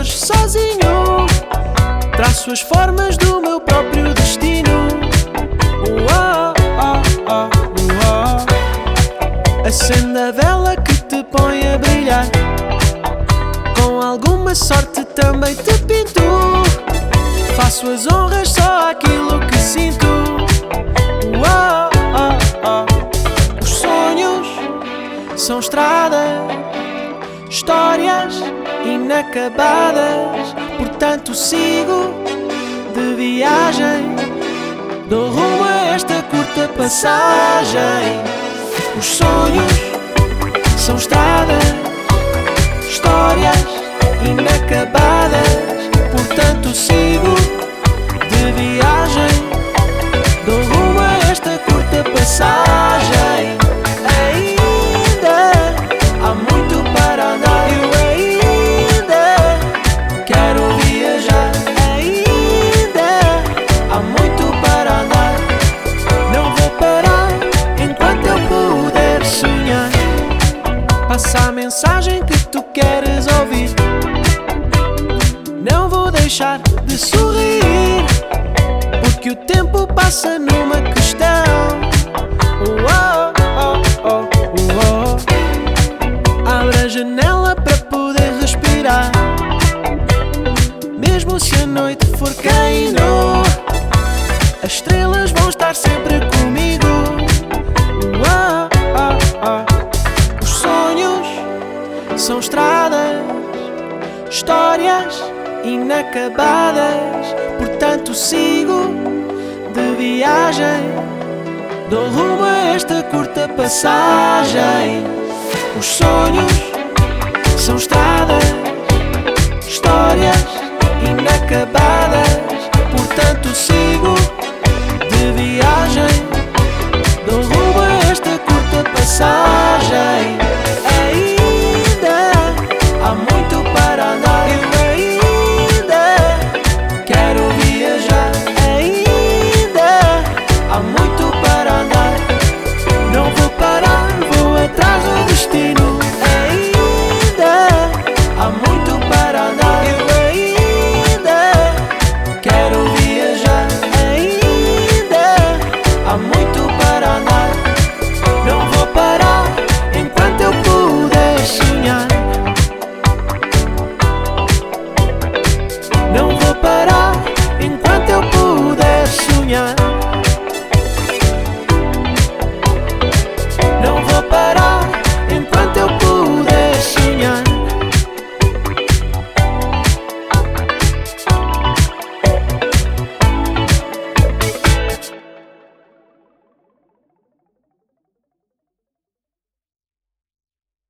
foge sozinho, traço as formas do meu próprio destino. Acende a vela que te põe a brilhar, com alguma sorte também te pinto. Faço as honras só àquilo que sinto. Os sonhos são estradas, histórias inacabadas. Portanto sigo de viagem, dou rumo a esta curta passagem. Os sonhos são estradas, histórias inacabadas. Portanto sigo de viagem, dou rumo a esta curta passagem. Ainda há muito para andar, eu ainda quero viajar. Ainda há muito para andar, não vou parar enquanto eu puder sonhar. Passa a mensagem que tu queres ouvir, não vou deixar de sorrir, porque o tempo passa numa questão. Abre a janela para poder respirar, mesmo se a noite for caindo, as estrelas vão estar sempre comigo. Os sonhos são estradas, histórias inacabadas. Portanto sigo de viagem, dou rumo a esta curta passagem. Os sonhos são estradas, histórias inacabadas.